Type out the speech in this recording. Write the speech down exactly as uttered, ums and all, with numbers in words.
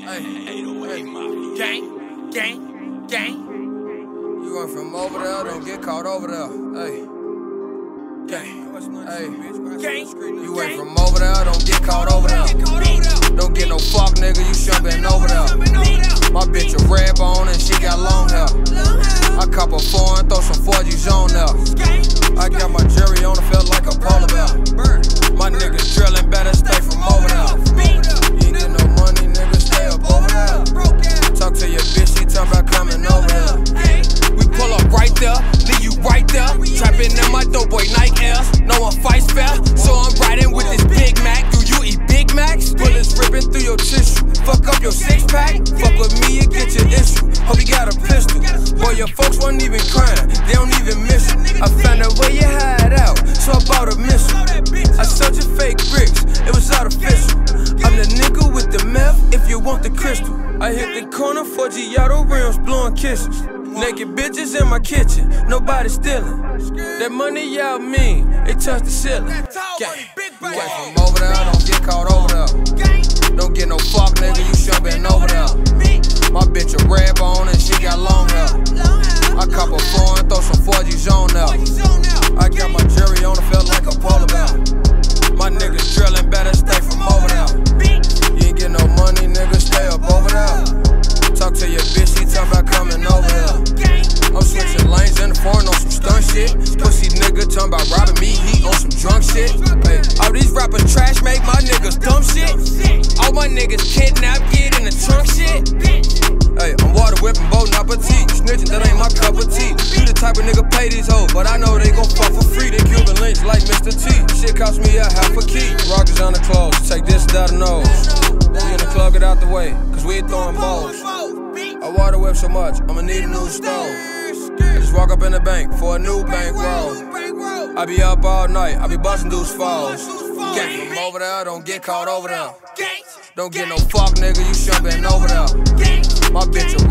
Gang, gang, gang. You went from over there, don't get caught over there. Hey, gang, hey, gang. You went from over there, don't get caught over there. Don't get no fuck, nigga, you shouldn't been over there. My bitch a red bone and she got long hair. I cop a four and throw some four G's on there. I got my jury on, it felt like a polar bear. My niggas drilling, better stay from over there. You ain't get no money, nigga, stay up over there. Talk to your bitch, she talk about coming over here. We pull up right there, leave you right there. Trapping in my dope boy Nike Airs. No one fights fair, so I'm riding with this Big Mac. Do you eat Big Macs? Bullets ripping through your tissue. Fuck up your six pack. Fuck with me and get your issue. Hope you got a pistol. Boy, your folks wasn't even crying, they don't even miss you. I found out where you hide out, so I bought a missile. I sold you fake bricks, it was artificial. I'm the nigga with the meth, if you want the crystal. I hit the corner for Giotto rims, blowing kisses. Naked bitches in my kitchen, nobody stealing. That money y'all mean, it touched the ceiling. Gang. You went from over there, don't get caught over there. Don't get no fuck, nigga, you should've been over there. My bitch a red bone and she got long hair. I cop a four and throw some four G's on there. I got my jury on, it felt like a polar bear. My niggas drilling, better stay from over there. You ain't get no money, nigga, stay up over there. Talk to your bitch, she talk about coming over here. I'm switching lanes in the foreign on some stunt shit. Pussy nigga talking about robbing me, he on some drunk shit. Hey, all these rappers trash make my niggas dumb shit. All my niggas kidnap, get in the trunk shit. Hey, I'm water whipping, boat appetit. Snitching, that ain't my cup of tea. You the type of nigga pay these hoes, but I know they gon' fuck for free. They Cuban links like Mister T. Shit cost me a half a key. Rockers on the clothes, take this out the nose. We in the club, get out the way, cause we ain't throwing balls. I water whip so much, I'ma need a new stove. I just walk up in the bank for a new bankroll. I be up all night, I be bustin' Deuce Falls. Gang from over there, don't get caught over there. Don't get no fuck, nigga, you should've been over there. My bitch a